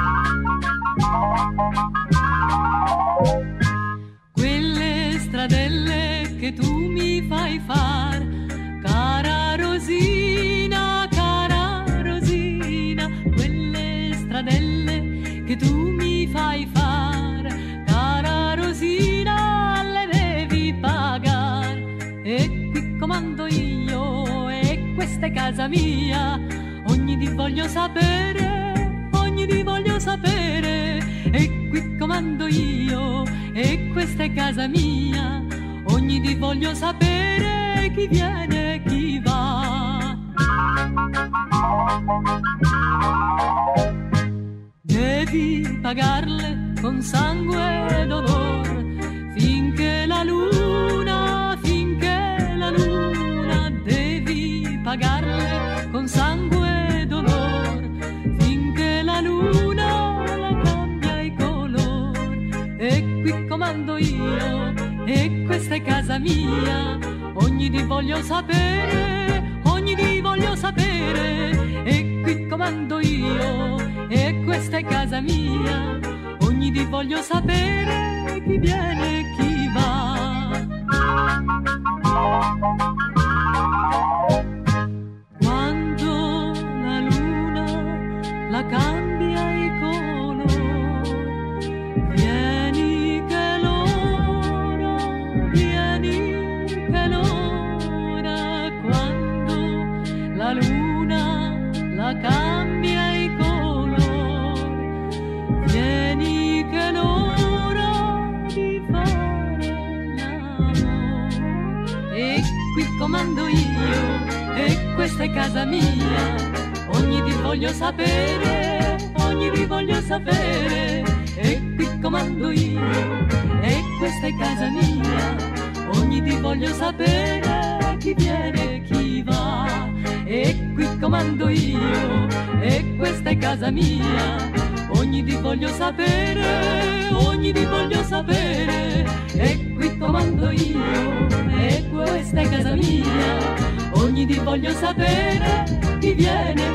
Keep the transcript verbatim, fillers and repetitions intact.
Quelle stradelle che tu mi fai far, cara Rosina, cara Rosina, quelle stradelle che tu mi fai far, cara Rosina, le devi pagare. E qui comando io, e questa è casa mia, ogni di voglio sapere, ogni di voglio sapere. E qui comando io, e questa è casa mia, ogni di voglio sapere chi viene e chi va. Devi pagarle con sangue ed onor, finché la luna, finché la luna, devi pagarle con sangue ed onor, finché la luna la cambia i color. E qui comando io, e questa è casa mia, ogni di voglio sapere, ogni di voglio sapere. E qui comando io, e questa è casa mia, ogni di voglio sapere chi viene e chi va. Quando la luna la cambia i colori, vieni che l'ora, vieni che l'ora. Quando la luna la cambia i colori, vieni che l'ora di fare l'amore. E qui comando io, e questa è casa mia, ogni di voglio sapere, ogni di voglio sapere. E qui comando io, e questa è casa mia, ogni di voglio sapere chi viene e chi va. E qui comando io, e questa è casa mia, ogni di voglio sapere, ogni di voglio sapere. E qui comando io, e questa è casa mia, ogni di voglio sapere chi viene